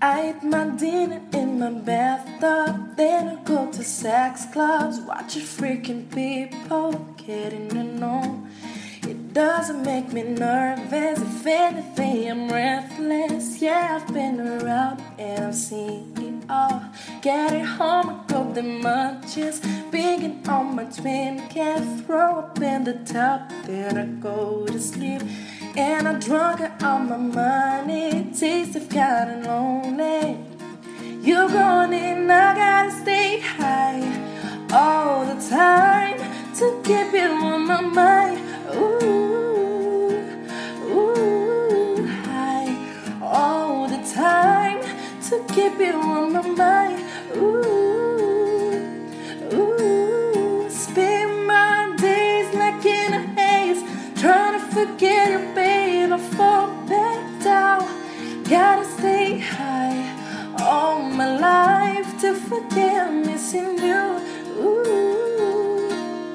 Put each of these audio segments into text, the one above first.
I eat my dinner in my bathtub, then I go to sex clubs, watching freaking people getting to know. It doesn't make me nervous, if anything I'm breathless. Yeah, I've been around and I've seen it all. Getting home, I go the munchies, being on my twin, can't throw up in the tub, then I go to sleep. And I drunk all my money, taste of gotten lonely. You're gone and I gotta stay high all the time to keep it on my mind. Ooh, ooh, high all the time to keep it on my mind. Ooh, ooh, spend my days like in a haze, trying to forget you, babe. I fall back down. Gotta stay high all my life to forget I'm missing you. Ooh.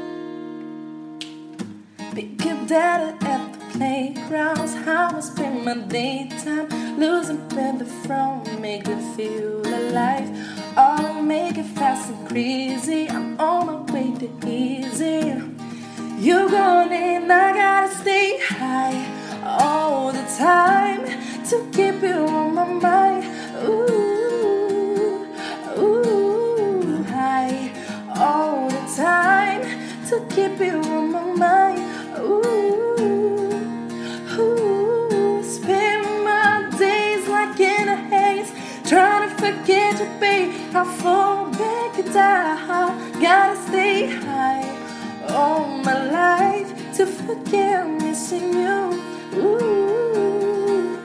Pick up data at the playgrounds, how I spend my daytime, losing by the front, make it feel alive. Oh, make it fast and crazy, I'm on my way to easy. You're gone and I gotta stay high all the time to keep you on my mind. Ooh, ooh, high all the time to keep you on my mind. Ooh, ooh, spend my days like in a haze, trying to forget you, babe. I fall back and down, gotta stay high all my life to forget I'm missing you. Ooh.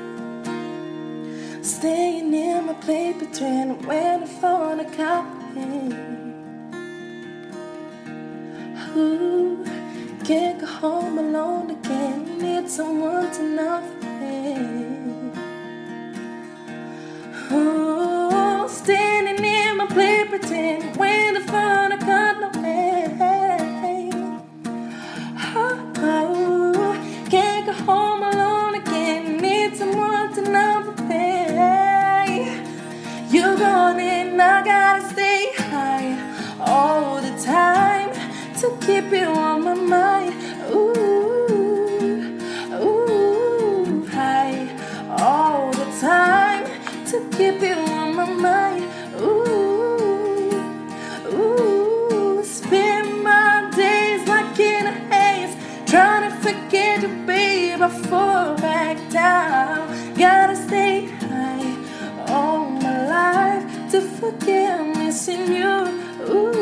Staying in my place between waiting for the copy. Ooh, can't go home alone again, need someone to love me. Ooh, standing in my place pretend waiting for the cutaway. Oh, can't go home alone again, need someone to love me. You're gone and I gotta stay high all the time to keep you on my mind. Ooh, ooh, high all the time to keep you on my mind. Ooh, ooh, spend my days like in a haze, trying to forget you, babe. I fall back down, gotta stay high all my life to forget I'm missing you. Ooh.